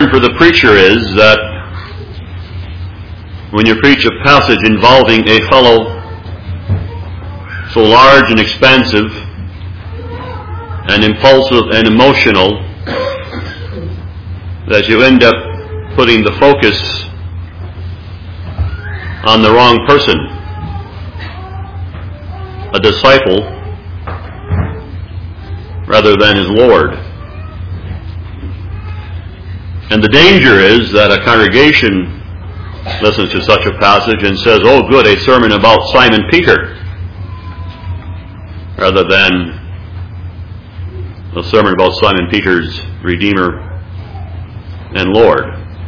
concern for the preacher is that when you preach a passage involving a fellow so large and expansive and impulsive and emotional that you end up putting the focus on the wrong person, a disciple rather than his Lord. And the danger is that a congregation listens to such a passage and says, "Oh good, a sermon about Simon Peter," rather than a sermon about Simon Peter's Redeemer and Lord.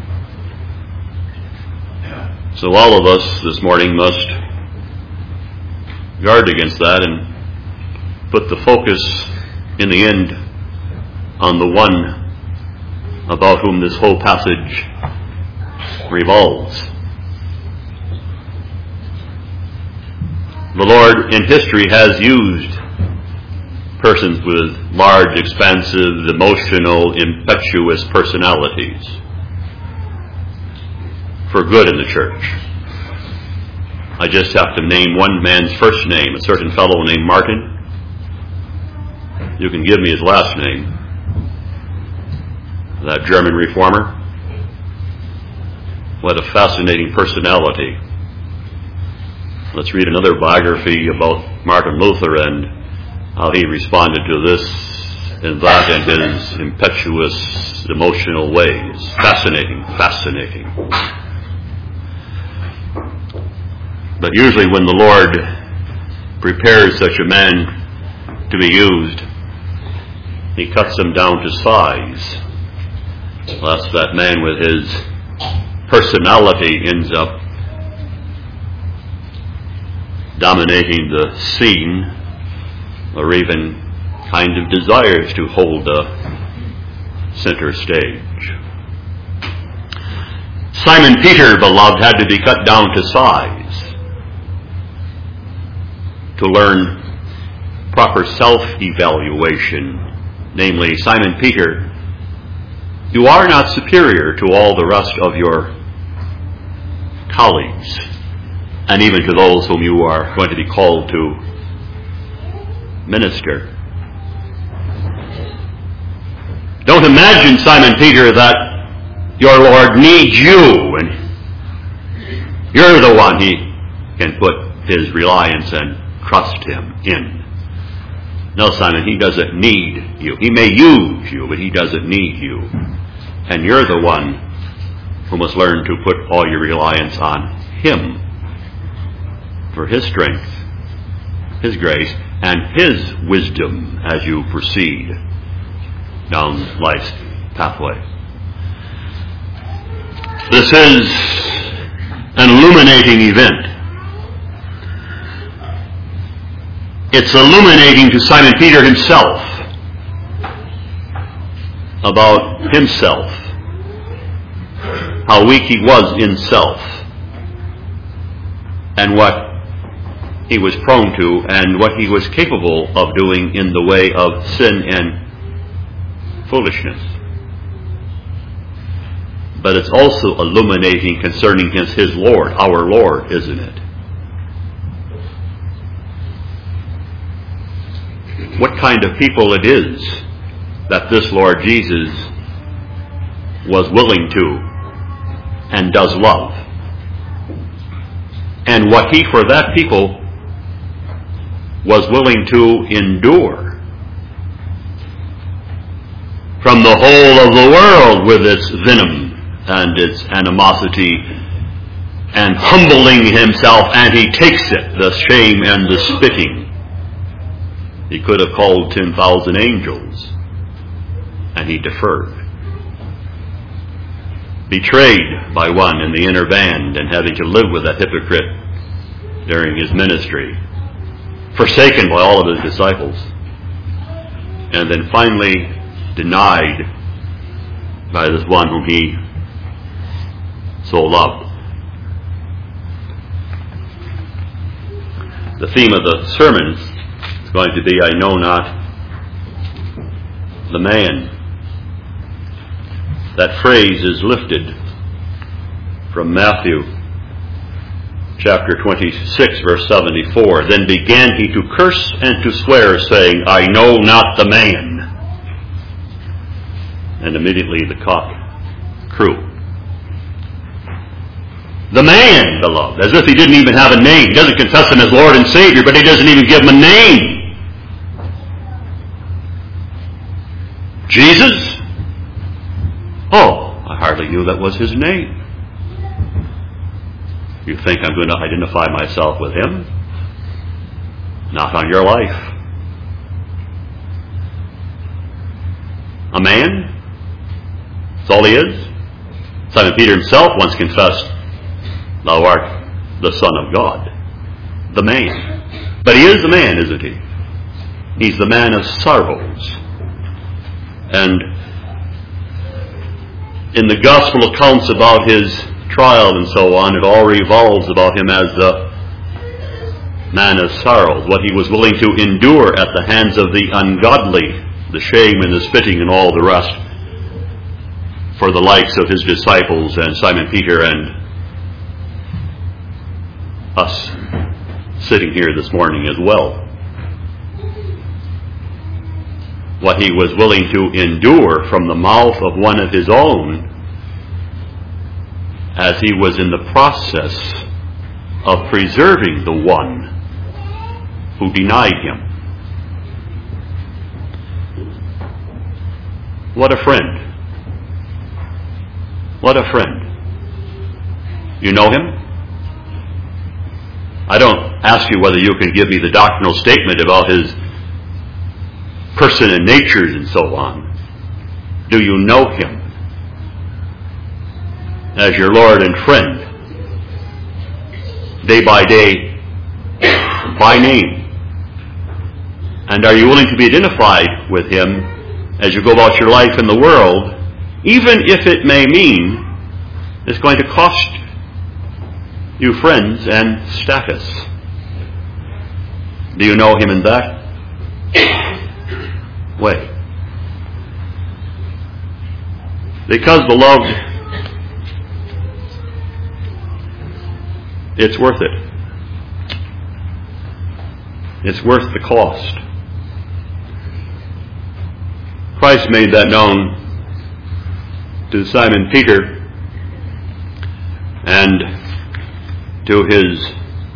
So all of us this morning must guard against that and put the focus in the end on the one about whom this whole passage revolves. The Lord in history has used persons with large, expansive, emotional, impetuous personalities for good in the church. I just have to name one man's first name, a certain fellow named Martin. You can give me his last name. That German reformer. What a fascinating personality. Let's read another biography about Martin Luther and how he responded to this and that in his impetuous, emotional ways. Fascinating, fascinating. But usually when the Lord prepares such a man to be used, he cuts him down to size. Lest that man with his personality ends up dominating the scene, or even kind of desires to hold the center stage. Simon Peter, beloved, had to be cut down to size to learn proper self-evaluation. Namely, Simon Peter, you are not superior to all the rest of your colleagues, and even to those whom you are going to be called to minister. Don't imagine, Simon Peter, that your Lord needs you and you're the one he can put his reliance and trust him in. No, Simon, he doesn't need you. He may use you, but he doesn't need you. And you're the one who must learn to put all your reliance on him for his strength, his grace, and his wisdom as you proceed down life's pathway. This is an illuminating event. It's illuminating to Simon Peter himself about himself, how weak he was in self, and what he was prone to, and what he was capable of doing in the way of sin and foolishness. But it's also illuminating concerning his Lord, our Lord, isn't it? What kind of people it is that this Lord Jesus was willing to and does love. And what he for that people was willing to endure from the whole of the world with its venom and its animosity, and humbling himself, and he takes it, the shame and the spitting. He could have called 10,000 angels, and he deferred. Betrayed by one in the inner band and having to live with that hypocrite during his ministry. Forsaken by all of his disciples. And then finally denied by this one whom he so loved. The theme of the sermon is going to be, I know not the man that phrase is lifted from Matthew chapter 26, verse 74. Then began he to curse and to swear, saying, I know not the man. And immediately the cock crew. The man, beloved, as if he didn't even have a name. He doesn't confess him as Lord and Savior, but he doesn't even give him a name. Jesus? Oh, I hardly knew that was his name. You think I'm going to identify myself with him? Not on your life. A man? That's all he is. Simon Peter himself once confessed, Thou art the Son of God. The man. But he is the man, isn't he? He's the man of sorrows. And in the gospel accounts about his trial and so on, it all revolves about him as the man of sorrows, what he was willing to endure at the hands of the ungodly, the shame and the spitting and all the rest, for the likes of his disciples and Simon Peter and us sitting here this morning as well. What he was willing to endure from the mouth of one of his own as he was in the process of preserving the one who denied him. What a friend. What a friend. You know him? I don't ask you whether you can give me the doctrinal statement about his person and natures and so on. Do you know him as your Lord and friend, day by day, by name? And are you willing to be identified with him as you go about your life in the world, even if it may mean it's going to cost you friends and status? Do you know him in that way? Because, beloved, it's worth it. It's worth the cost. Christ made that known to Simon Peter and to his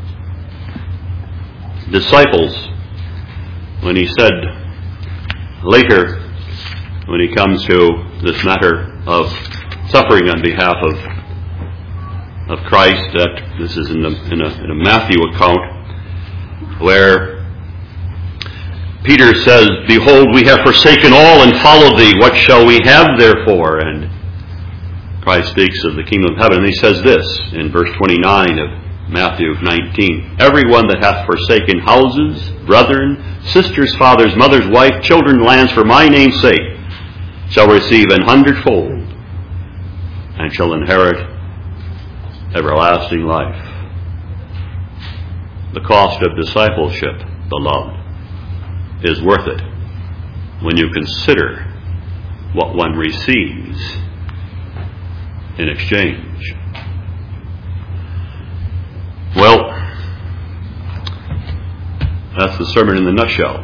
disciples when he said later, when he comes to this matter of suffering on behalf of Christ, that this is in a Matthew account, where Peter says, Behold, we have forsaken all and followed thee. What shall we have therefore? And Christ speaks of the kingdom of heaven, and he says this in verse 29 of Matthew 19. Everyone that hath forsaken houses, brethren, sisters, fathers, mothers, wife, children, lands, for my name's sake, shall receive 100-fold, and shall inherit everlasting life. The cost of discipleship, beloved, is worth it when you consider what one receives in exchange. Well, that's the sermon in the nutshell.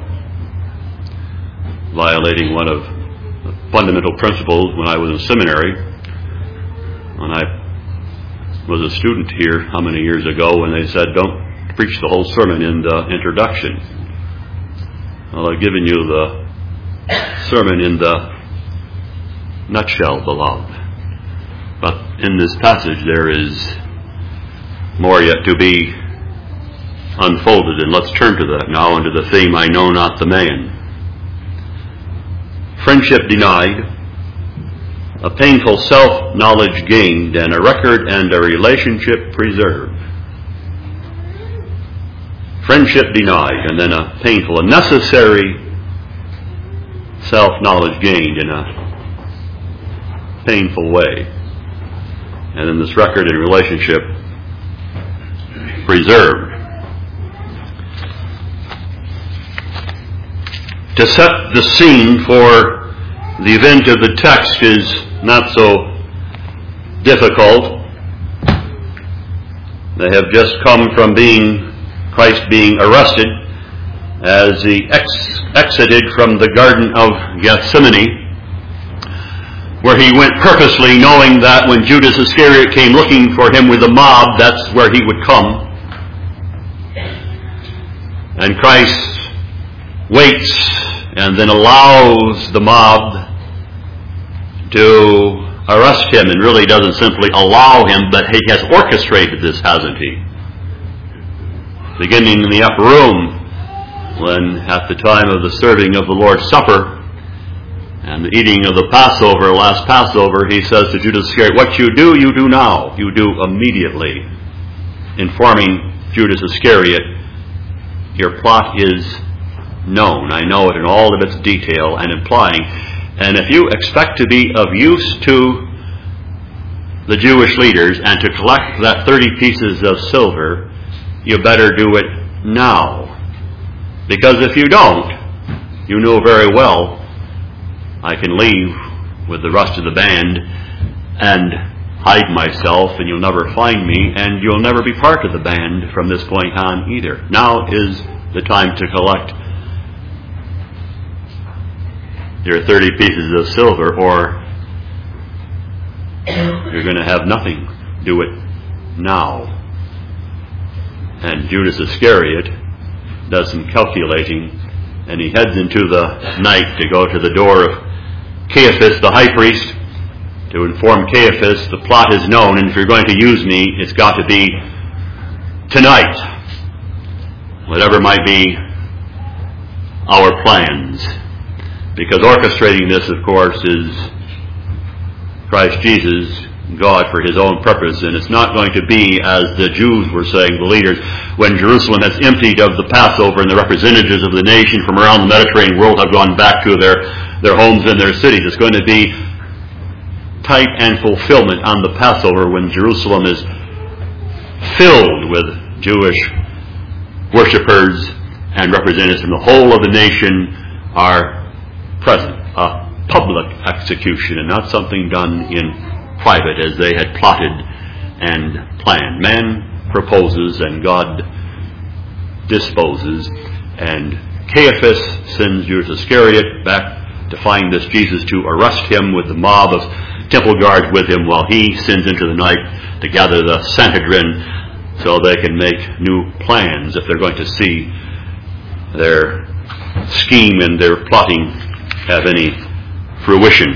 Violating one of the fundamental principles when I was in seminary, when I was a student here how many years ago, when they said, don't preach the whole sermon in the introduction. Well, I've given you the sermon in the nutshell, beloved. But in this passage there is more yet to be unfolded, and let's turn to that now, into the theme, I know not the man. Friendship denied, a painful self-knowledge gained, and a record and a relationship preserved. Friendship denied, and then a painful, a necessary self-knowledge gained in a painful way. And then this record and relationship preserved. To set the scene for the event of the text is not so difficult. They have just come from Christ being arrested as he exited from the Garden of Gethsemane, where he went purposely knowing that when Judas Iscariot came looking for him with a mob, that's where he would come. And Christ waits and then allows the mob to arrest him, and really doesn't simply allow him, but he has orchestrated this, hasn't he? Beginning in the upper room, when at the time of the serving of the Lord's Supper and the eating of the Passover, last Passover, he says to Judas Iscariot, "What you do now. You do immediately," informing Judas Iscariot, "Your plot is known. I know it in all of its detail," and implying, and if you expect to be of use to the Jewish leaders and to collect that 30 pieces of silver, you better do it now. Because if you don't, you know very well I can leave with the rest of the band and hide myself, and you'll never find me, and you'll never be part of the band from this point on either. Now is the time to collect your 30 pieces of silver, or you're going to have nothing. Do it now. And Judas Iscariot does some calculating, and he heads into the night to go to the door of Caiaphas, the high priest, to inform Caiaphas, the plot is known, and if you're going to use me, it's got to be tonight. Whatever might be our plans. Because orchestrating this, of course, is Christ Jesus, God, for his own purpose. And it's not going to be, as the Jews were saying, the leaders, when Jerusalem has emptied of the Passover and the representatives of the nation from around the Mediterranean world have gone back to their homes and their cities. It's going to be type and fulfillment on the Passover when Jerusalem is filled with Jewish worshipers and representatives from the whole of the nation are present. A public execution and not something done in private as they had plotted and planned. Man proposes and God disposes, and Caiaphas sends Judas Iscariot back to find this Jesus, to arrest him with the mob of temple guards with him, while he sends into the night to gather the Sanhedrin so they can make new plans if they're going to see their scheme and their plotting have any fruition.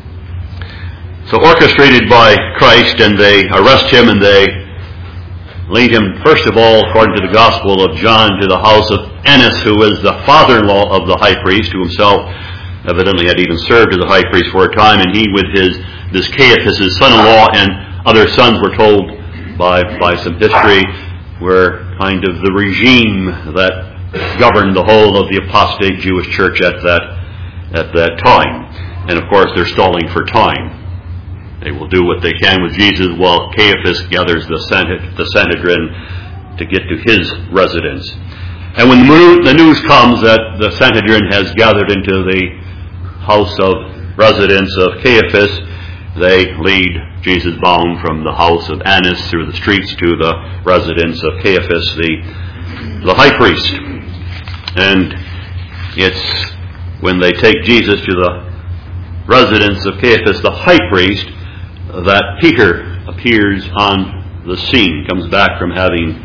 So orchestrated by Christ, and they arrest him and they lead him, first of all, according to the Gospel of John, to the house of Annas, who was the father-in-law of the high priest, who himself evidently had even served as a high priest for a time, and he with this Caiaphas, his son-in-law, and other sons, were told by some history, were kind of the regime that governed the whole of the apostate Jewish church at that time. And of course they're stalling for time. They will do what they can with Jesus while Caiaphas gathers the Sanhedrin to get to his residence. And when the news comes that the Sanhedrin has gathered into the house of residence of Caiaphas, they lead Jesus bound from the house of Annas through the streets to the residence of Caiaphas, the high priest. And it's when they take Jesus to the residence of Caiaphas, the high priest, that Peter appears on the scene, comes back from having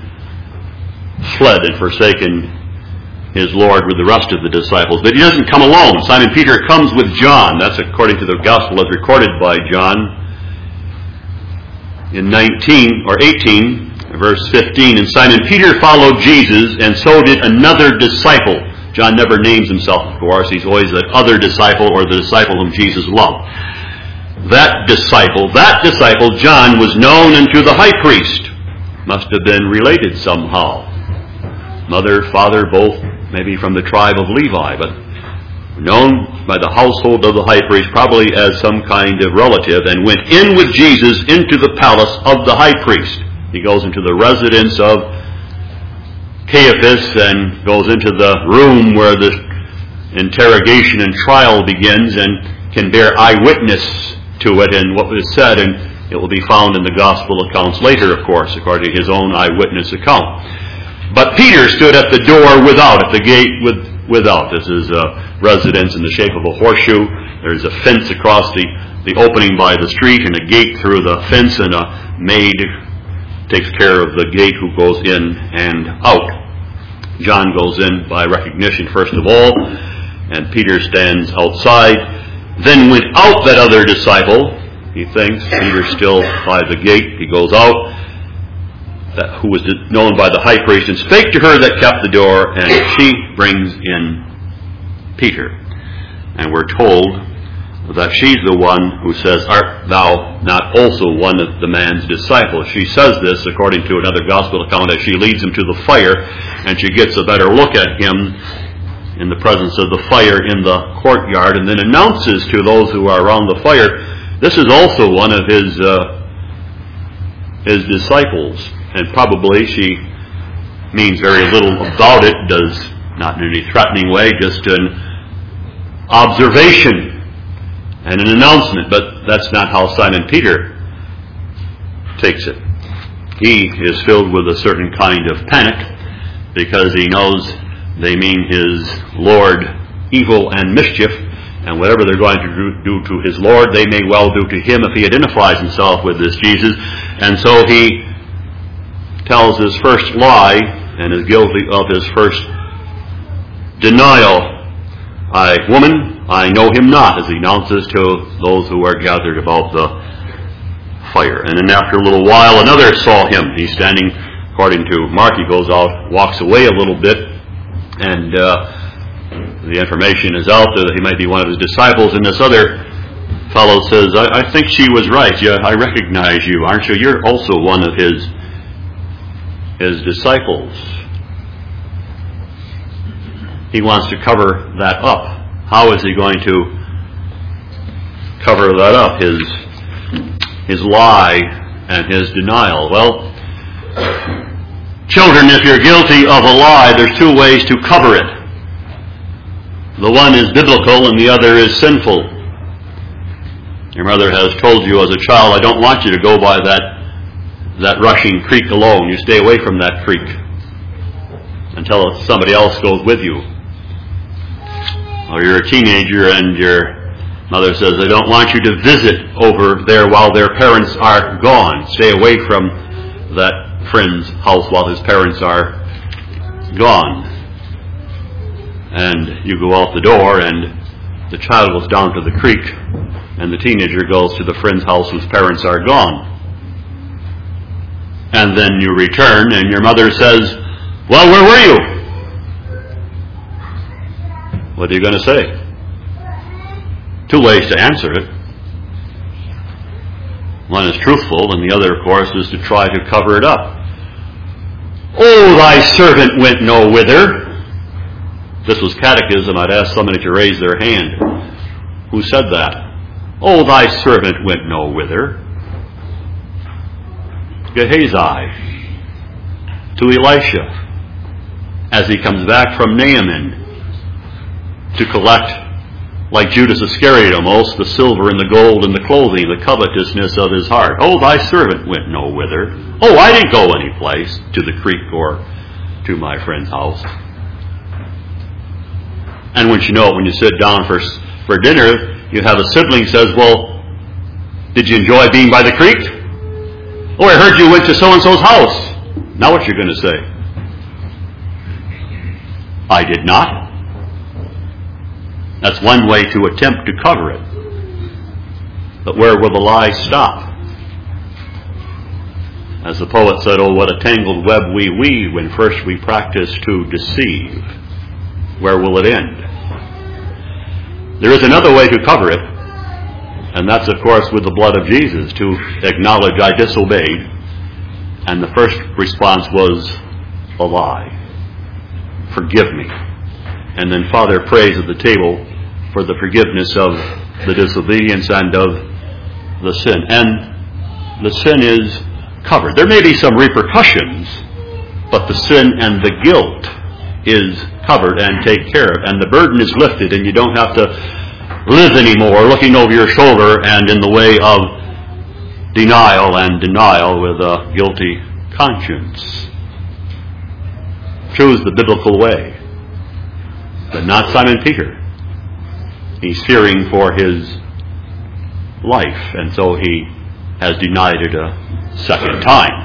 fled and forsaken his Lord with the rest of the disciples. But he doesn't come alone. Simon Peter comes with John. That's according to the Gospel as recorded by John in 18, verse 15. And Simon Peter followed Jesus, and so did another disciple. John never names himself, of course. He's always that other disciple, or the disciple whom Jesus loved. That disciple, John, was known unto the high priest. Must have been related somehow. Mother, father, both maybe from the tribe of Levi, but known by the household of the high priest, probably as some kind of relative, and went in with Jesus into the palace of the high priest. He goes into the residence of Caiaphas and goes into the room where the interrogation and trial begins, and can bear eyewitness to it and what was said, and it will be found in the gospel accounts later, of course, according to his own eyewitness account. But Peter stood at the door without, at the gate without. This is a residence in the shape of a horseshoe. There's a fence across the opening by the street and a gate through the fence, and a maid takes care of the gate who goes in and out. John goes in by recognition first of all, and Peter stands outside. Then went out that other disciple, he thinks. Peter's still by the gate. He goes out, who was known by the high priest, and spake to her that kept the door, and she brings in Peter. And we're told that she's the one who says, art thou not also one of the man's disciples? She says this, according to another gospel account, as she leads him to the fire, and she gets a better look at him in the presence of the fire in the courtyard, and then announces to those who are around the fire, this is also one of his disciples. And probably she means very little about it, does not in any threatening way, just an observation and an announcement. But that's not how Simon Peter takes it. He is filled with a certain kind of panic because he knows they mean his Lord evil and mischief, and whatever they're going to do to his Lord, they may well do to him if he identifies himself with this Jesus. And so he tells his first lie and is guilty of his first denial. Woman, I know him not, as he announces to those who are gathered about the fire. And then after a little while, another saw him. He's standing, according to Mark, he goes out, walks away a little bit, and the information is out there that he might be one of his disciples. And this other fellow says, I think she was right. Yeah, I recognize you, aren't you? You're also one of his disciples. He wants to cover that up. How is he going to cover that up? His lie and his denial. Well, children, if you're guilty of a lie, there's two ways to cover it. The one is biblical and the other is sinful. Your mother has told you as a child, I don't want you to go by that rushing creek alone. You stay away from that creek until somebody else goes with you. Or you're a teenager and your mother says, I don't want you to visit over there while their parents are gone. Stay away from that friend's house while his parents are gone. And you go out the door and the child goes down to the creek and the teenager goes to the friend's house whose parents are gone. And then you return and your mother says, well, where were you? What are you going to say? Two ways to answer it. One is truthful, and the other, of course, is to try to cover it up. Oh, thy servant went no whither. This was catechism. I'd ask somebody to raise their hand. Who said that? Oh, thy servant went no whither. Gehazi to Elisha as he comes back from Naaman to collect, like Judas Iscariot almost, the silver and the gold and the clothing, the covetousness of his heart. Oh, thy servant went no whither. Oh, I didn't go any place, to the creek or to my friend's house. And when you sit down for dinner, you have a sibling says, well, did you enjoy being by the creek? Oh, I heard you went to so-and-so's house. Now what you're going to say? I did not. That's one way to attempt to cover it. But where will the lie stop? As the poet said, oh, what a tangled web we weave when first we practice to deceive. Where will it end? There is another way to cover it, and that's, of course, with the blood of Jesus, to acknowledge I disobeyed. And the first response was a lie. Forgive me. And then Father prays at the table for the forgiveness of the disobedience and of the sin. And the sin is covered. There may be some repercussions, but the sin and the guilt is covered and taken care of. And the burden is lifted, and you don't have to live anymore looking over your shoulder and in the way of denial with a guilty conscience. Choose the biblical way, but not Simon Peter. He's fearing for his life, and so he has denied it a second time.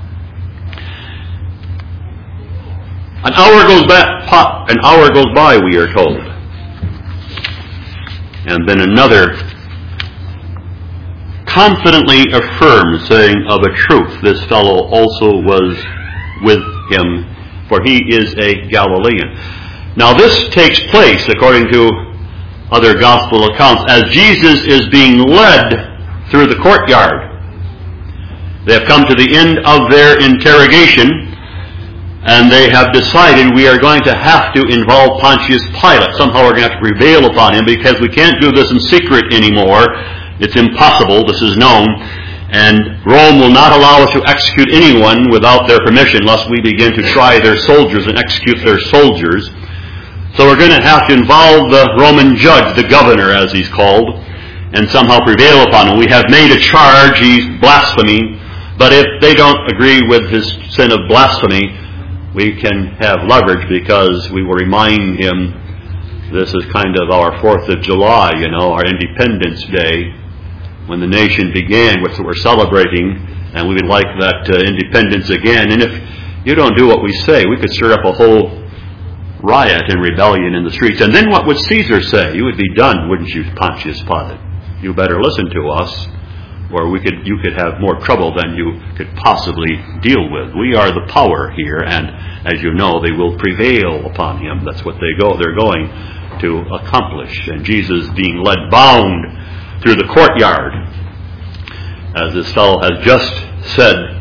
An hour goes by, we are told. And then another confidently affirms, saying, of a truth, this fellow also was with him, for he is a Galilean. Now this takes place, according to other gospel accounts, as Jesus is being led through the courtyard. They have come to the end of their interrogation, and they have decided we are going to have to involve Pontius Pilate. Somehow we're going to have to prevail upon him, because we can't do this in secret anymore. It's impossible. This is known. And Rome will not allow us to execute anyone without their permission, lest we begin to try their soldiers and execute their soldiers. So we're going to have to involve the Roman judge, the governor as he's called, and somehow prevail upon him. We have made a charge, he's blaspheming, but if they don't agree with his sin of blasphemy, we can have leverage, because we will remind him this is kind of our 4th of July, our Independence Day, when the nation began, which we're celebrating, and we would like that independence again. And if you don't do what we say, we could stir up a whole riot and rebellion in the streets. And then what would Caesar say? You would be done, wouldn't you, Pontius Pilate? You better listen to us, or you could have more trouble than you could possibly deal with. We are the power here, and as you know, they will prevail upon him. That's what they're going to accomplish. And Jesus being led bound through the courtyard, as this fellow has just said,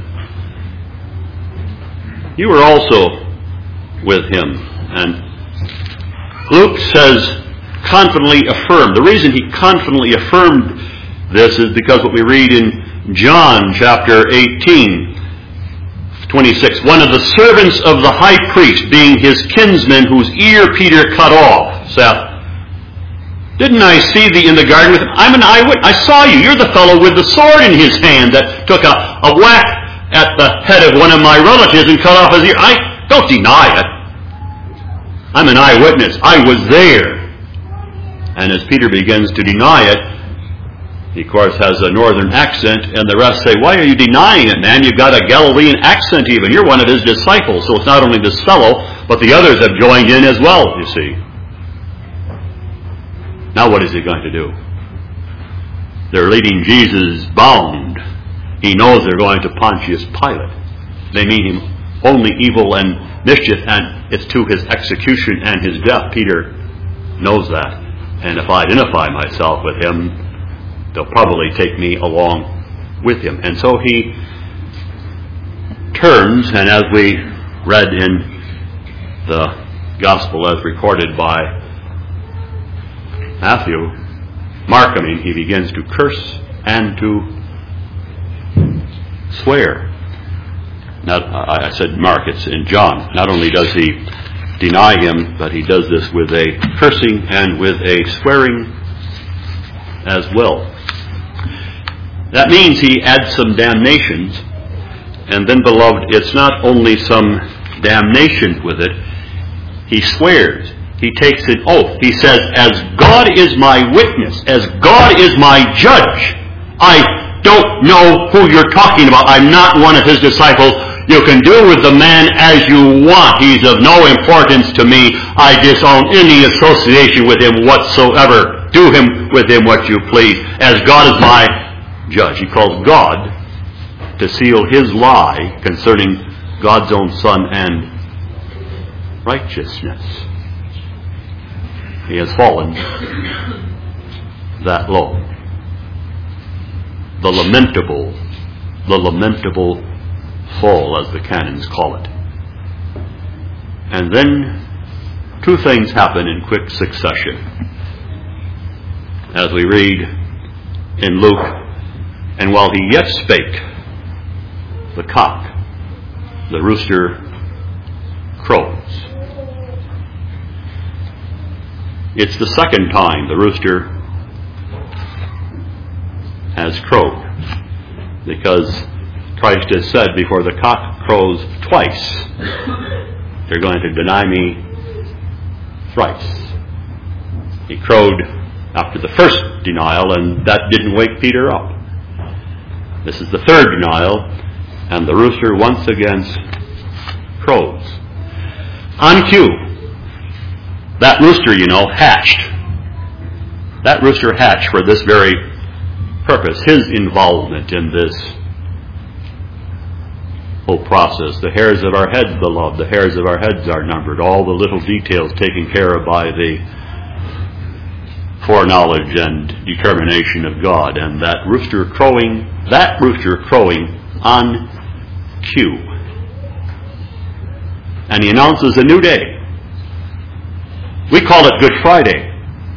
you were also with him. And Luke says, confidently affirmed. The reason he confidently affirmed this is because what we read in John chapter 18, 26. One of the servants of the high priest, being his kinsman, whose ear Peter cut off, saith, didn't I see thee in the garden with him? I'm an eyewitness. I saw you. You're the fellow with the sword in his hand that took a whack at the head of one of my relatives and cut off his ear. I don't deny it. I'm an eyewitness. I was there. And as Peter begins to deny it, he, of course, has a northern accent, and the rest say, why are you denying it, man? You've got a Galilean accent even. You're one of his disciples. So it's not only this fellow, but the others have joined in as well, you see. Now what is he going to do? They're leading Jesus bound. He knows they're going to Pontius Pilate. They mean him only evil and mischief, and it's to his execution and his death. Peter knows that. And if I identify myself with him, they'll probably take me along with him. And so he turns, and as we read in the gospel as recorded by Matthew, Mark, he begins to curse and to swear. I said Mark, it's in John. Not only does he deny him, but he does this with a cursing and with a swearing as well. That means he adds some damnations, and then, beloved, it's not only some damnation with it. He swears. He takes an oath. He says, as God is my witness, as God is my judge, I don't know who you're talking about. I'm not one of his disciples. You can do with the man as you want. He's of no importance to me. I disown any association with him whatsoever. Do with him what you please. As God is my judge. He calls God to seal his lie concerning God's own Son and righteousness. He has fallen that low. The lamentable fall, as the canons call it. And then two things happen in quick succession. As we read in Luke, and while he yet spake, the cock, the rooster, crows. It's the second time the rooster has crowed. Because Christ has said, before the cock crows twice, you're going to deny me thrice. He crowed after the first denial, and that didn't wake Peter up. This is the third denial, and the rooster once again crows. On cue, that rooster, hatched. That rooster hatched for this very purpose, his involvement in this whole process. The hairs of our heads, beloved, the hairs of our heads are numbered. All the little details taken care of by the foreknowledge and determination of God. And that rooster crowing on cue. And he announces a new day. We call it Good Friday.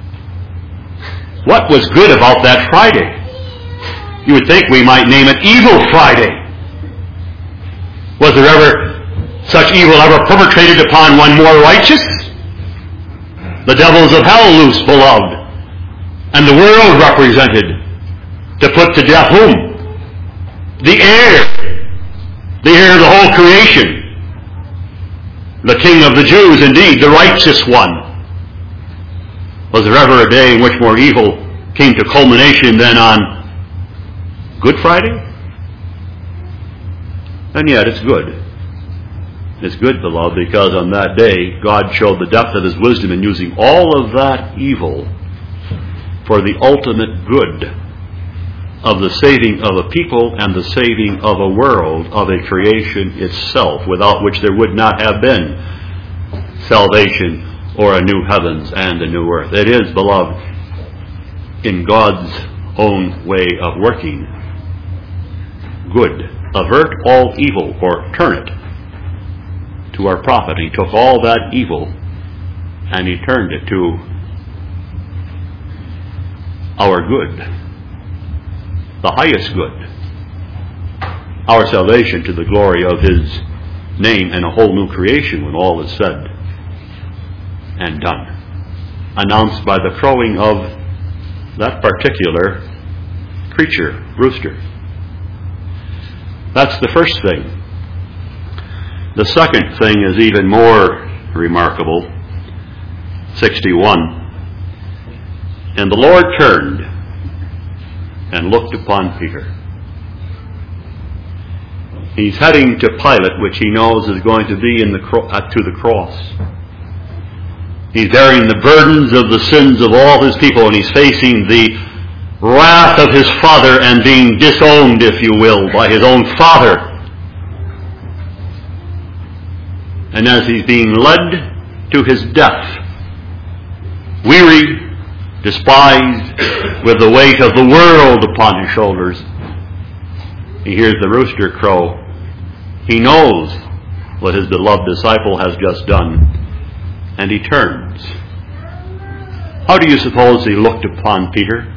What was good about that Friday? You would think we might name it Evil Friday. Was there ever such evil ever perpetrated upon one more righteous? The devils of hell loose, beloved, and the world represented, to put to death whom? The heir of the whole creation, the King of the Jews, indeed, the righteous one. Was there ever a day in which more evil came to culmination than on Good Friday? And yet it's good. It's good, beloved, because on that day God showed the depth of His wisdom in using all of that evil for the ultimate good of the saving of a people and the saving of a world, of a creation itself, without which there would not have been salvation or a new heavens and a new earth. It is, beloved, in God's own way of working, good. Avert all evil, or turn it to our profit. He took all that evil and He turned it to our good, the highest good, our salvation to the glory of His name and a whole new creation when all is said and done. Announced by the crowing of that particular creature, rooster. That's the first thing. The second thing is even more remarkable. 61. And the Lord turned and looked upon Peter. He's heading to Pilate, which he knows is going to be to the cross. He's bearing the burdens of the sins of all his people, and he's facing the wrath of his Father and being disowned, if you will, by his own Father. And as he's being led to his death, weary, despised, with the weight of the world upon his shoulders, he hears the rooster crow. He knows what his beloved disciple has just done, and he turns. How do you suppose he looked upon Peter?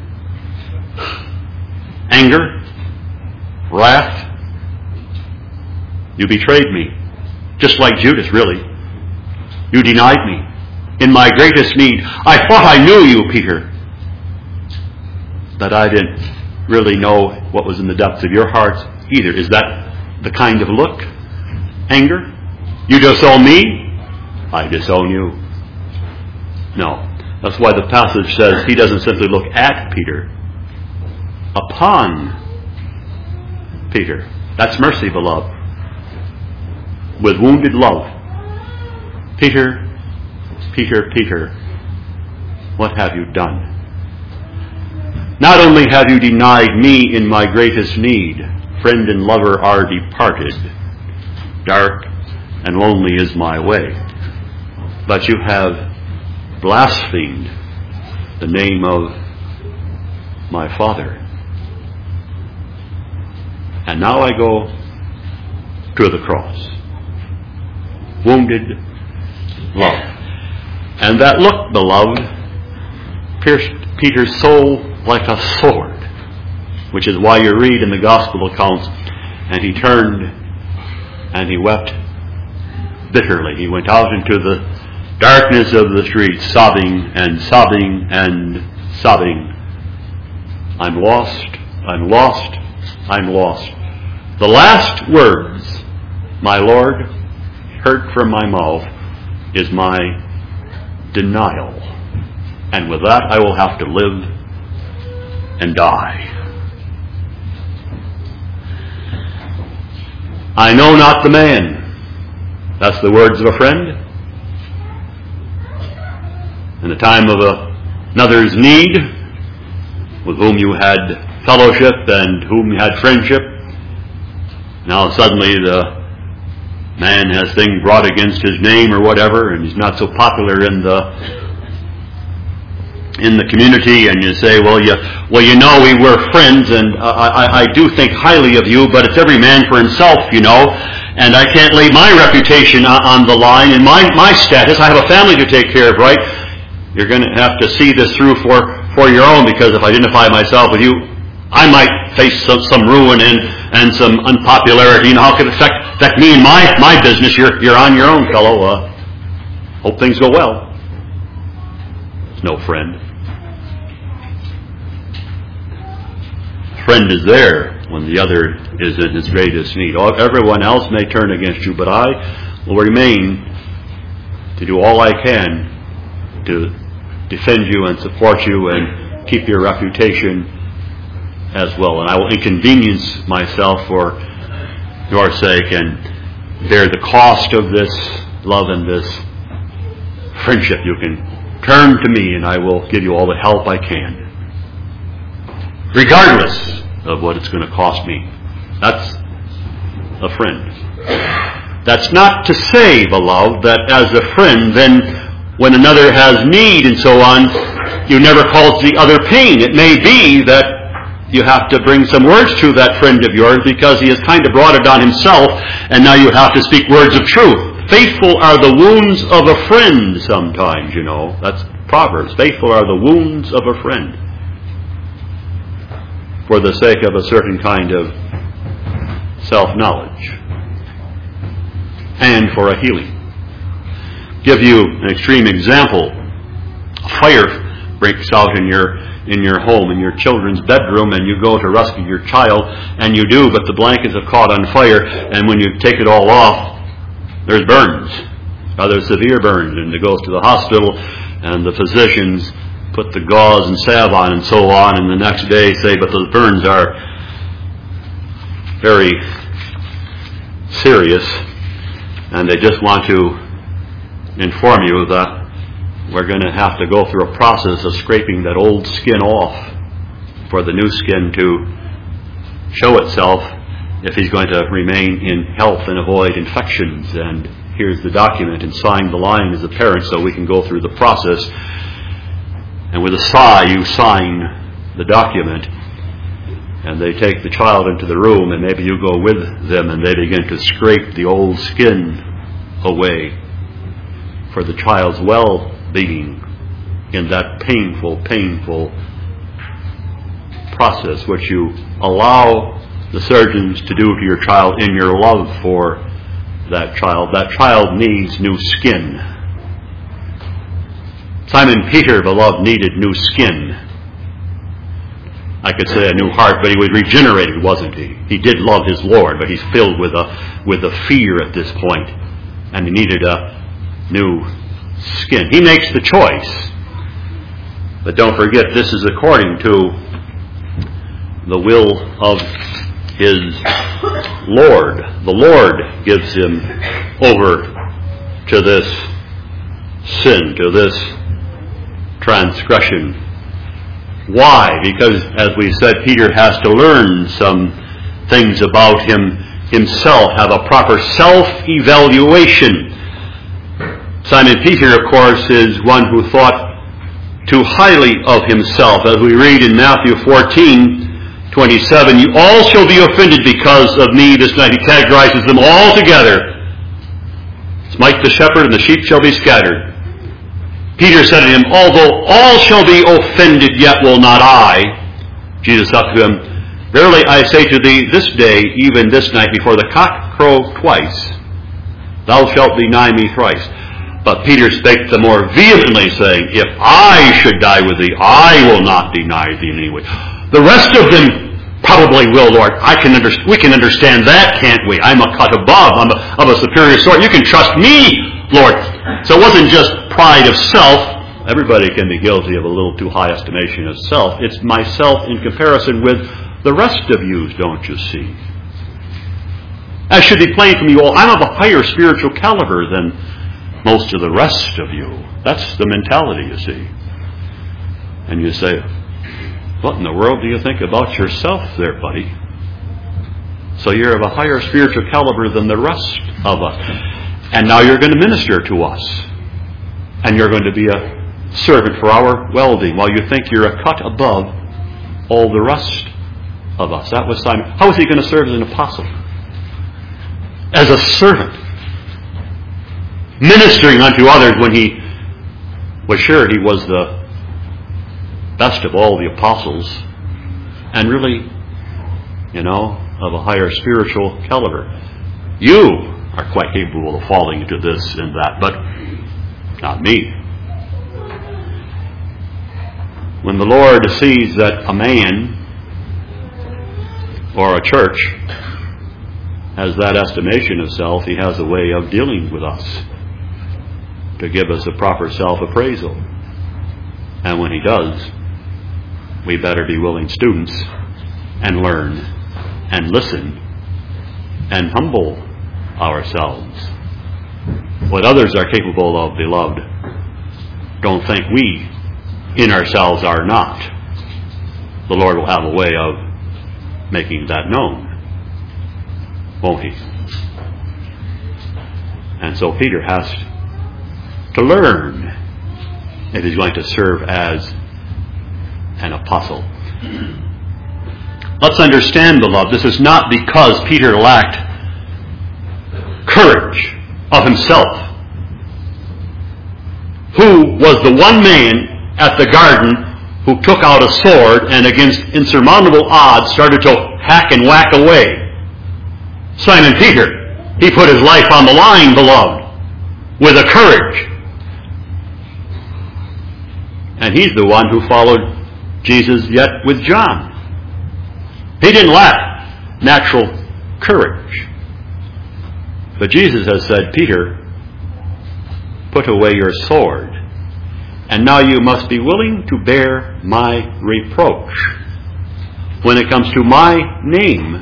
Anger? Wrath? You betrayed me. Just like Judas, really. You denied me in my greatest need. I thought I knew you, Peter. But I didn't really know what was in the depths of your hearts either. Is that the kind of look? Anger? You disown me? I disown you. No. That's why the passage says he doesn't simply look at Peter. Upon Peter. That's mercy, beloved. With wounded love. Peter, Peter, Peter, what have you done? Not only have you denied me in my greatest need, friend and lover are departed, dark and lonely is my way, but you have blasphemed the name of my Father. And now I go to the cross. Wounded love. And that look, beloved, pierced Peter's soul like a sword, which is why you read in the gospel accounts, and he turned and he wept bitterly. He went out into the darkness of the streets, sobbing and sobbing and sobbing. I'm lost, I'm lost, I'm lost. The last words my Lord heard from my mouth is my denial. And with that I will have to live and die. I know not the man. That's the words of a friend. In the time of another's need, with whom you had fellowship and whom you had friendship, now suddenly the man has things brought against his name or whatever, and he's not so popular in the community, and you say, well, you know, we were friends, and I do think highly of you, but it's every man for himself, you know, and I can't lay my reputation on the line and my status. I have a family to take care of, right? You're going to have to see this through for your own, because if I identify myself with you, I might face some ruin and some unpopularity. You know, how could it affect me and my business? You're on your own, fellow. Hope things go well. It's no friend. Friend is there when the other is in his greatest need. Everyone else may turn against you, but I will remain to do all I can to defend you and support you and keep your reputation as well. And I will inconvenience myself for your sake and bear the cost of this love and this friendship. You can turn to me and I will give you all the help I can, regardless of what it's going to cost me. That's a friend. That's not to say, beloved, that as a friend, then when another has need and so on, you never cause the other pain. It may be that you have to bring some words to that friend of yours because he has kind of brought it on himself, and now you have to speak words of truth. Faithful are the wounds of a friend sometimes, you know. That's Proverbs. Faithful are the wounds of a friend, for the sake of a certain kind of self-knowledge and for a healing. Give you an extreme example. A fire breaks out in your home, in your children's bedroom, and you go to rescue your child, and you do, but the blankets have caught on fire, and when you take it all off, there's burns, rather severe burns, and it goes to the hospital, and the physicians put the gauze and salve on and so on, and the next day say, but those burns are very serious, and they just want to inform you that we're going to have to go through a process of scraping that old skin off for the new skin to show itself if he's going to remain in health and avoid infections. And here's the document, and sign the line as a parent so we can go through the process. And with a sigh, you sign the document, and they take the child into the room, and maybe you go with them, and they begin to scrape the old skin away for the child's well-being in that painful process which you allow the surgeons to do to your child in your love for that child. That child needs new skin. Simon Peter, beloved, needed new skin. I could say a new heart, but he was regenerated, wasn't he? He did love his Lord, but he's filled with a fear at this point, and he needed a new skin. He makes the choice. But don't forget, this is according to the will of his Lord. The Lord gives him over to this sin, to this transgression. Why? Because, as we said, Peter has to learn some things about himself, have a proper self-evaluation. Simon Peter, of course, is one who thought too highly of himself. As we read in Matthew 14:27, you all shall be offended because of me this night. He categorizes them all together. Smite the shepherd and the sheep shall be scattered. Peter said to him, although all shall be offended, yet will not I. Jesus said to him, verily I say to thee, this day, even this night, before the cock crow twice, thou shalt deny me thrice. But Peter spake the more vehemently, saying, if I should die with thee, I will not deny thee in any way. The rest of them probably will, Lord. We can understand that, can't we? I'm a cut above. I'm of a superior sort. You can trust me, Lord. So it wasn't just pride of self. Everybody can be guilty of a little too high estimation of self. It's myself in comparison with the rest of you, don't you see? As should be plain from you all, I'm of a higher spiritual caliber than most of the rest of you. That's the mentality, you see. And you say, what in the world do you think about yourself there, buddy? So you're of a higher spiritual caliber than the rest of us. And now you're going to minister to us. And you're going to be a servant for our well-being while you think you're a cut above all the rest of us. That was Simon. How was he going to serve as an apostle? As a servant. Ministering unto others when he was sure he was the best of all the apostles and really, of a higher spiritual caliber. You are quite capable of falling into this and that, but not me. When the Lord sees that a man or a church has that estimation of self, he has a way of dealing with us to give us a proper self-appraisal. And when he does, we better be willing students and learn and listen and humble ourselves. What others are capable of, beloved, don't think we in ourselves are not. The Lord will have a way of making that known, won't he? And so Peter has to learn if he's going to serve as an apostle. Let's understand, beloved, this is not because Peter lacked courage of himself. Who was the one man at the garden who took out a sword and against insurmountable odds started to hack and whack away? Simon Peter. He put his life on the line, beloved, with a courage. And he's the one who followed Jesus yet with John. He didn't lack natural courage. But Jesus has said, Peter, put away your sword. And now you must be willing to bear my reproach when it comes to my name.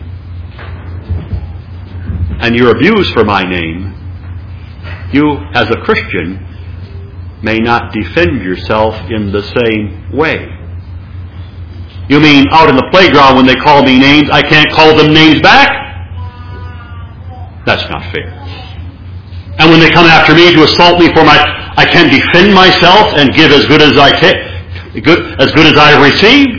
And you're abused for my name. You, as a Christian, may not defend yourself in the same way. You mean out in the playground when they call me names, I can't call them names back? That's not fair. And when they come after me to assault me for I can defend myself and give as good as I can, as good as I have received?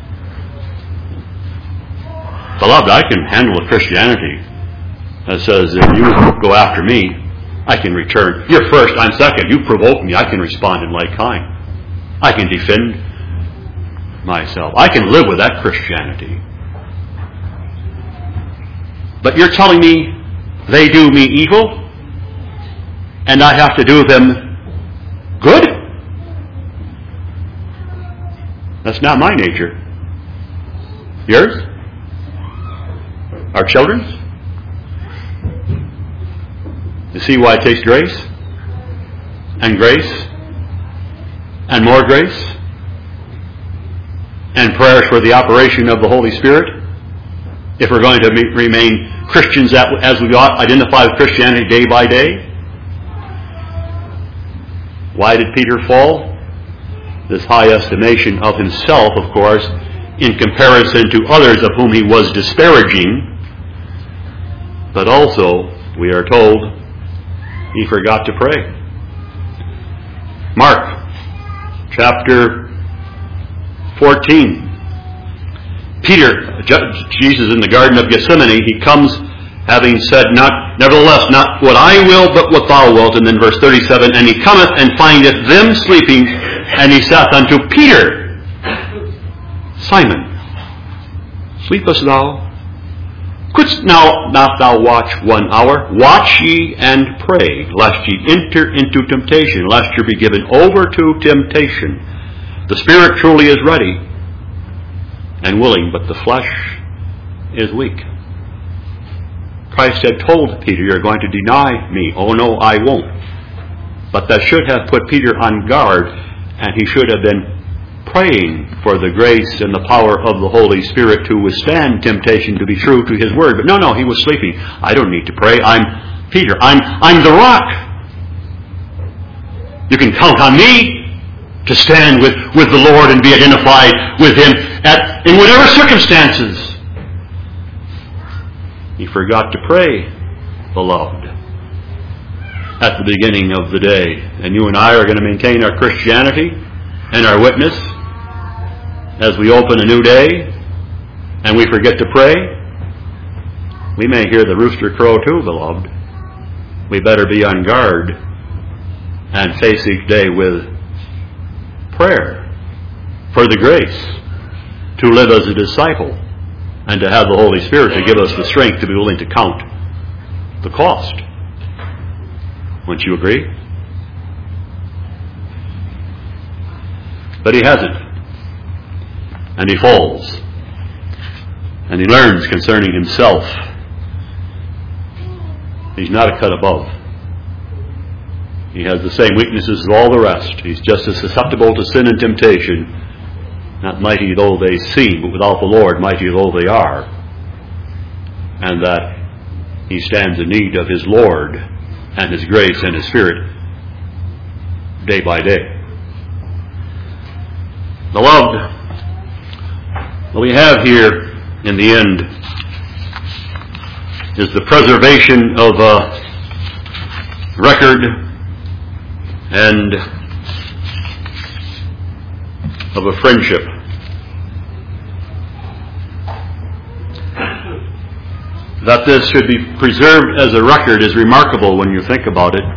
Beloved, I can handle a Christianity that says if you go after me, I can return. You're first, I'm second. You provoke me, I can respond in like kind. I can defend myself. I can live with that Christianity. But you're telling me they do me evil and I have to do them good? That's not my nature. Yours? Our children's? You see why it takes grace? And grace? And more grace? And prayers for the operation of the Holy Spirit? If we're going to remain Christians as we ought, identify with Christianity day by day? Why did Peter fall? This high estimation of himself, of course, in comparison to others of whom he was disparaging. But also, we are told, he forgot to pray. Mark, chapter 14. Peter, Jesus in the Garden of Gethsemane, he comes having said, nevertheless, not what I will, but what thou wilt. And then verse 37, and he cometh and findeth them sleeping, and he saith unto Peter, Simon, sleepest thou? Couldst now not thou watch 1 hour? Watch ye and pray, lest ye enter into temptation, lest ye be given over to temptation. The spirit truly is ready and willing, but the flesh is weak. Christ had told Peter, you're going to deny me. Oh no, I won't. But that should have put Peter on guard, and he should have been praying for the grace and the power of the Holy Spirit to withstand temptation to be true to his word. But no, he was sleeping. I don't need to pray. I'm Peter. I'm the rock. You can count on me to stand with the Lord and be identified with Him in whatever circumstances. He forgot to pray, beloved, at the beginning of the day. And you and I are going to maintain our Christianity and our witness as we open a new day and we forget to pray. We may hear the rooster crow too, beloved. We better be on guard and face each day with prayer for the grace to live as a disciple and to have the Holy Spirit to give us the strength to be willing to count the cost. Wouldn't you agree? But he hasn't. And he falls. And he learns concerning himself. He's not a cut above. He has the same weaknesses as all the rest. He's just as susceptible to sin and temptation, not mighty though they seem, but without the Lord, mighty though they are. And that he stands in need of his Lord and his grace and his Spirit day by day. Beloved, what we have here in the end is the preservation of a record and of a friendship. That this should be preserved as a record is remarkable when you think about it.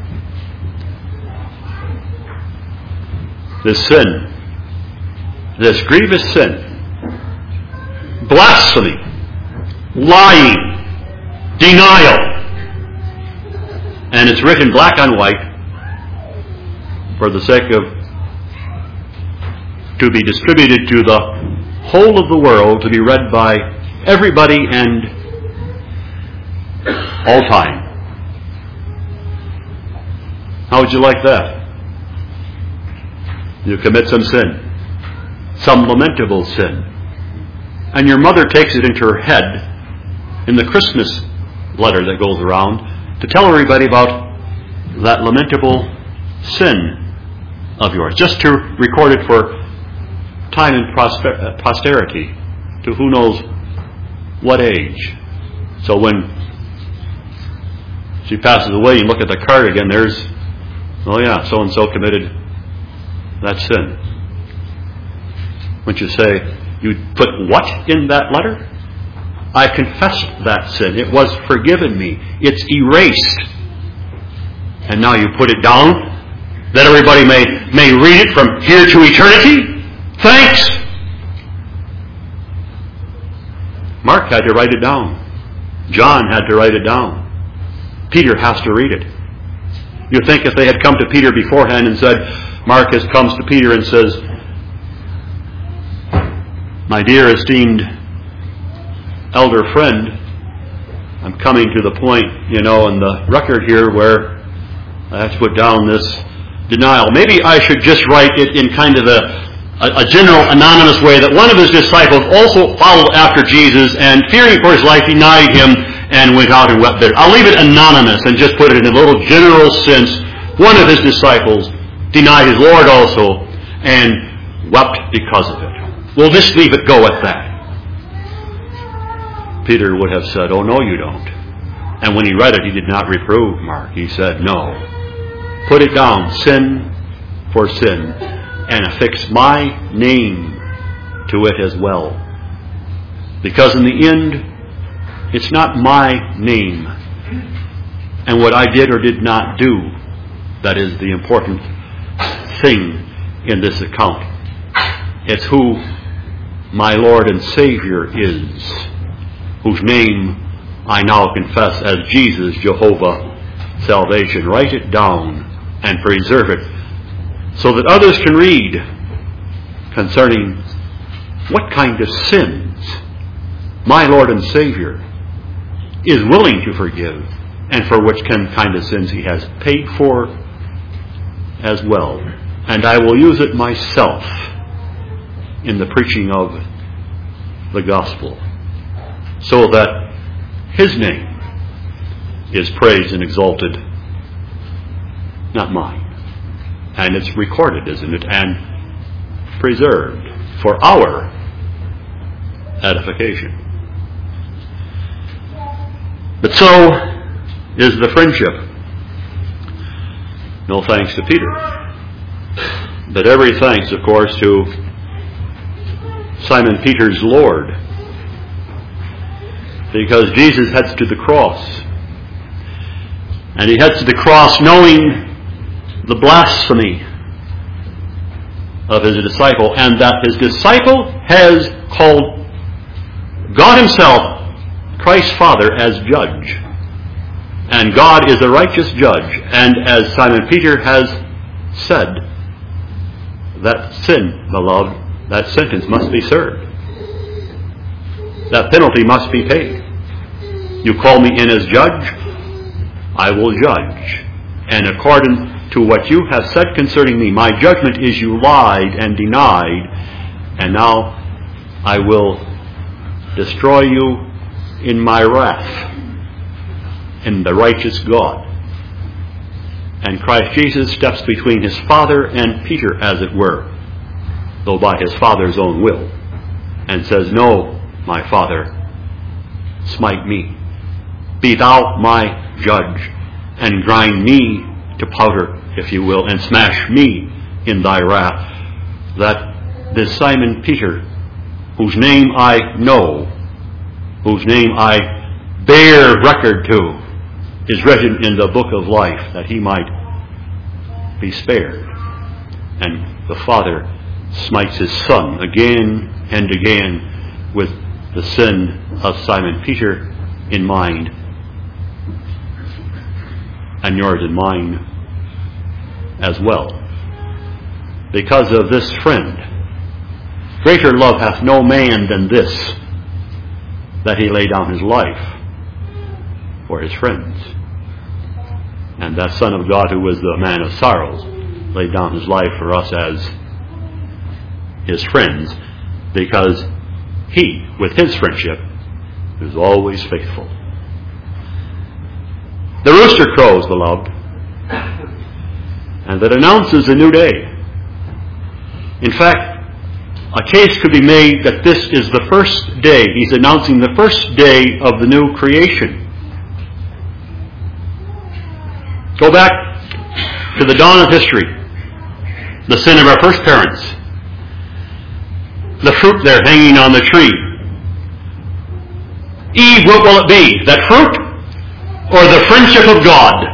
This sin, this grievous sin, blasphemy, lying, denial, and it's written black on white for the sake of to be distributed to the whole of the world, to be read by everybody and all time. How would you like that? You commit some sin, some lamentable sin, and your mother takes it into her head in the Christmas letter that goes around to tell everybody about that lamentable sin of yours, just to record it for time and posterity, to who knows what age. So when she passes away, you look at the card again, there's, oh yeah, so-and-so committed that sin. Wouldn't you say, you put what in that letter? I confessed that sin. It was forgiven me. It's erased. And now you put it down, that everybody may read it from here to eternity? Thanks! Mark had to write it down. John had to write it down. Peter has to read it. You think if they had come to Peter beforehand and said, Marcus comes to Peter and says, my dear esteemed elder friend, I'm coming to the point, in the record here where I have to put down this denial. Maybe I should just write it in kind of a general anonymous way that one of his disciples also followed after Jesus and fearing for his life denied him and went out and wept there. I'll leave it anonymous and just put it in a little general sense. One of his disciples denied his Lord also and wept because of it. We'll just leave it go at that. Peter would have said, oh no you don't. And when he read it, he did not reprove Mark. He said, no. Put it down, sin for sin, and affix my name to it as well. Because in the end, it's not my name and what I did or did not do that is the important thing in this account. It's who my Lord and Savior is, whose name I now confess as Jesus, Jehovah, salvation. Write it down and preserve it so that others can read concerning what kind of sins my Lord and Savior, is willing to forgive, and for which kind of sins he has paid for as well. And I will use it myself in the preaching of the gospel, so that his name is praised and exalted, not mine. And it's recorded, isn't it, and preserved for our edification. But so is the friendship. No thanks to Peter, but every thanks, of course, to Simon Peter's Lord, because Jesus heads to the cross, and he heads to the cross knowing the blasphemy of his disciple, and that his disciple has called God himself, Christ's Father, as judge. And God is a righteous judge. And as Simon Peter has said, that sin, beloved, that sentence must be served. That penalty must be paid. You call me in as judge, I will judge. And according to what you have said concerning me, my judgment is you lied and denied, and now I will destroy you in my wrath, in the righteous God. And Christ Jesus steps between his Father and Peter, as it were, though by his Father's own will, and says, no, my Father, smite me. Be thou my judge, and grind me to powder, if you will, and smash me in thy wrath. That this Simon Peter, whose name I know, whose name I bear record to, is written in the book of life, that he might be spared. And the Father smites his Son again and again with the sin of Simon Peter in mind, and yours and mine as well. Because of this friend, greater love hath no man than this, that he lay down his life for his friends. And that Son of God, who was the man of sorrows, laid down his life for us as his friends, because he, with his friendship, is always faithful. The rooster crows, beloved, and that announces a new day. In fact, a case could be made that this is the first day. He's announcing the first day of the new creation. Go back to the dawn of history, the sin of our first parents, the fruit there hanging on the tree. Eve, what will it be? That fruit or the friendship of God?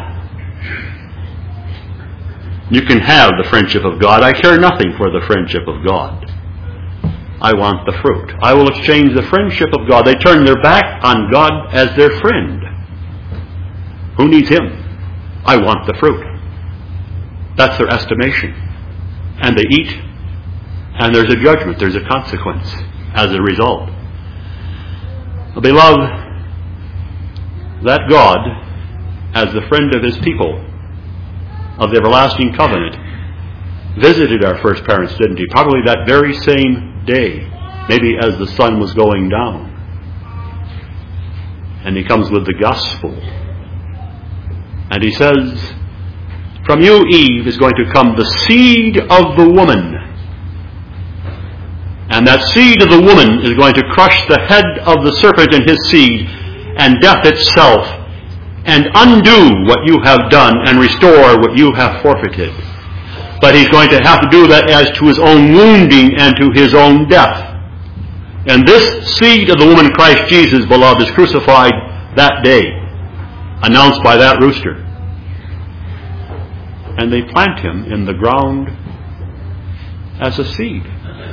You can have the friendship of God. I care nothing for the friendship of God. I want the fruit. I will exchange the friendship of God. They turn their back on God as their friend. Who needs him? I want the fruit. That's their estimation. And they eat, and there's a judgment, there's a consequence as a result. Beloved, that God, as the friend of his people, of the everlasting covenant, visited our first parents, didn't he? Probably that very same day, maybe as the sun was going down. And he comes with the gospel. And he says, from you, Eve, is going to come the seed of the woman. And that seed of the woman is going to crush the head of the serpent and his seed, and death itself, and undo what you have done and restore what you have forfeited. But he's going to have to do that as to his own wounding and to his own death. And this seed of the woman, Christ Jesus, beloved, is crucified that day, announced by that rooster. And they plant him in the ground as a seed.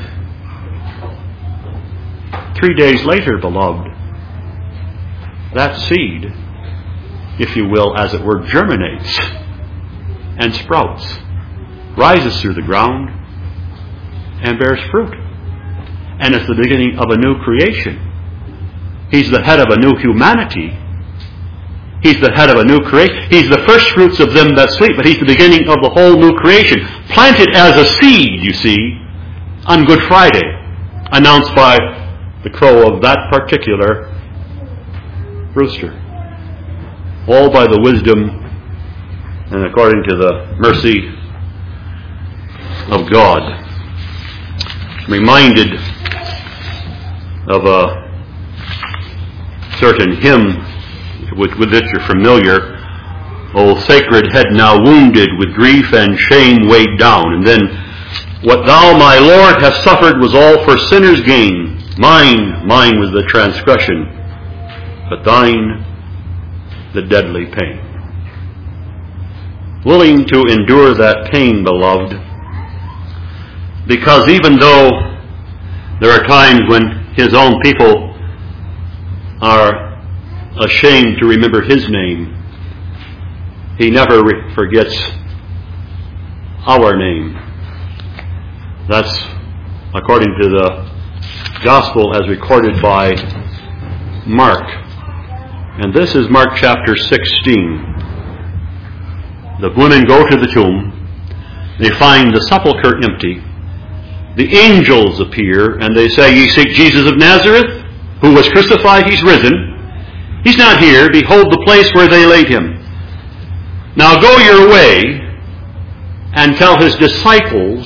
3 days later, beloved, that seed, if you will, as it were, germinates and sprouts, rises through the ground, and bears fruit. And it's the beginning of a new creation. He's the head of a new humanity. He's the head of a new creation. He's the first fruits of them that sleep, but He's the beginning of the whole new creation. Planted as a seed, you see, on Good Friday, announced by the crow of that particular rooster. All by the wisdom and according to the mercy of God. I'm reminded of a certain hymn with which you're familiar. O sacred head now wounded with grief and shame weighed down. And then, what thou, my Lord, hast suffered was all for sinners' gain. Mine was the transgression, but thine the deadly pain. Willing to endure that pain, beloved, because even though there are times when His own people are ashamed to remember His name, He never forgets our name. That's according to the Gospel as recorded by Mark. And this is Mark chapter 16. The women go to the tomb. They find the sepulchre empty. The angels appear and they say, Ye seek Jesus of Nazareth, who was crucified. He's risen. He's not here. Behold the place where they laid Him. Now go your way and tell His disciples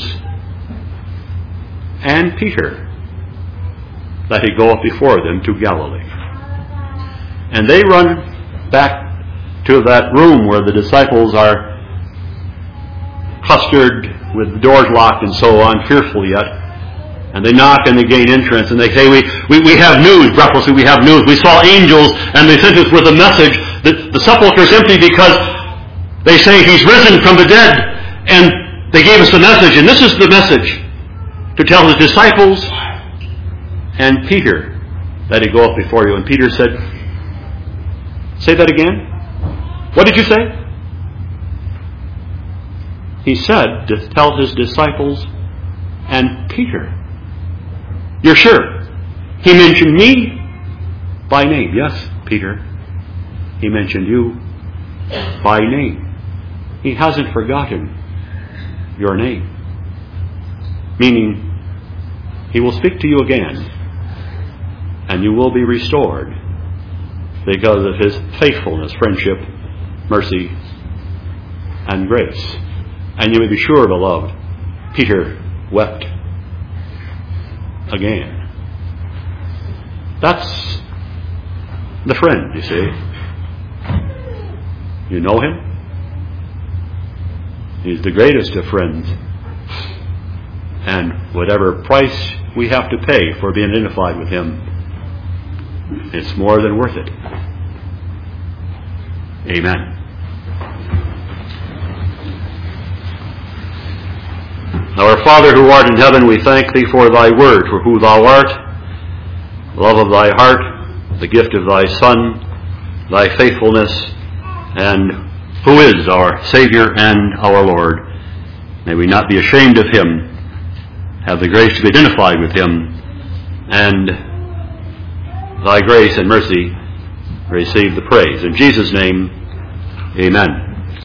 and Peter that He goeth before them to Galilee. And they run back to that room where the disciples are clustered with the doors locked and so on, fearful yet. And they knock and they gain entrance and they say, we have news, breathlessly, we have news. We saw angels and they sent us with a message that the sepulchre is empty because they say He's risen from the dead. And they gave us a message, and this is the message, to tell His disciples and Peter that He goeth before you. And Peter said, say that again? What did you say? He said to tell His disciples and Peter. You're sure? He mentioned me by name. Yes, Peter. He mentioned you by name. He hasn't forgotten your name. Meaning, He will speak to you again, and you will be restored because of His faithfulness, friendship, mercy, and grace. And you may be sure, beloved, Peter wept again. That's the friend, you see. You know Him? He's the greatest of friends. And whatever price we have to pay for being identified with Him, it's more than worth it. Amen. Our Father who art in heaven, we thank Thee for Thy word, for who Thou art, love of Thy heart, the gift of Thy Son, Thy faithfulness, and who is our Savior and our Lord. May we not be ashamed of Him, have the grace to be identified with Him, and Thy grace and mercy receive the praise. In Jesus' name, amen.